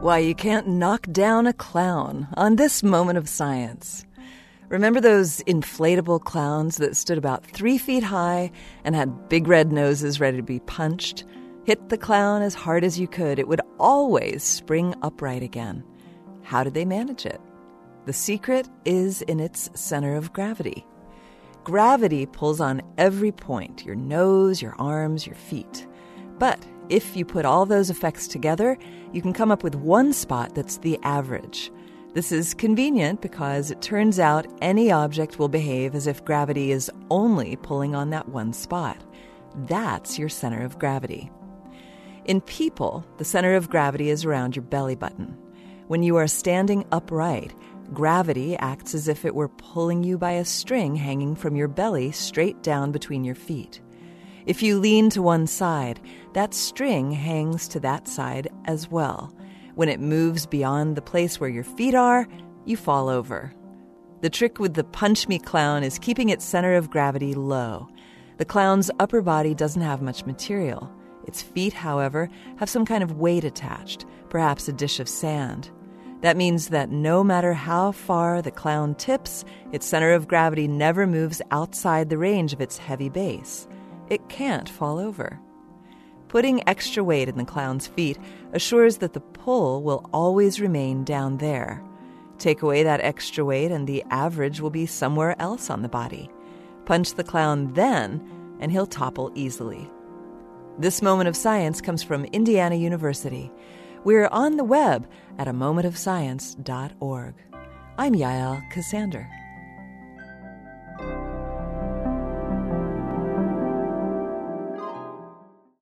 Why you can't knock down a clown on this moment of science. Remember those inflatable clowns that stood about 3 feet high and had big red noses ready to be punched? Hit the clown as hard as you could. It would always spring upright again. How did they manage it? The secret is in its center of gravity. Gravity pulls on every point, your nose, your arms, your feet. But if you put all those effects together, you can come up with one spot that's the average. This is convenient because it turns out any object will behave as if gravity is only pulling on that one spot. That's your center of gravity. In people, the center of gravity is around your belly button. When you are standing upright, gravity acts as if it were pulling you by a string hanging from your belly straight down between your feet. If you lean to one side, that string hangs to that side as well. When it moves beyond the place where your feet are, you fall over. The trick with the Punch Me clown is keeping its center of gravity low. The clown's upper body doesn't have much material. Its feet, however, have some kind of weight attached, perhaps a dish of sand. That means that no matter how far the clown tips, its center of gravity never moves outside the range of its heavy base. It can't fall over. Putting extra weight in the clown's feet assures that the pull will always remain down there. Take away that extra weight and the average will be somewhere else on the body. Punch the clown then, and he'll topple easily. This moment of science comes from Indiana University. We're on the web at amomentofscience.org. I'm Yael Ksander.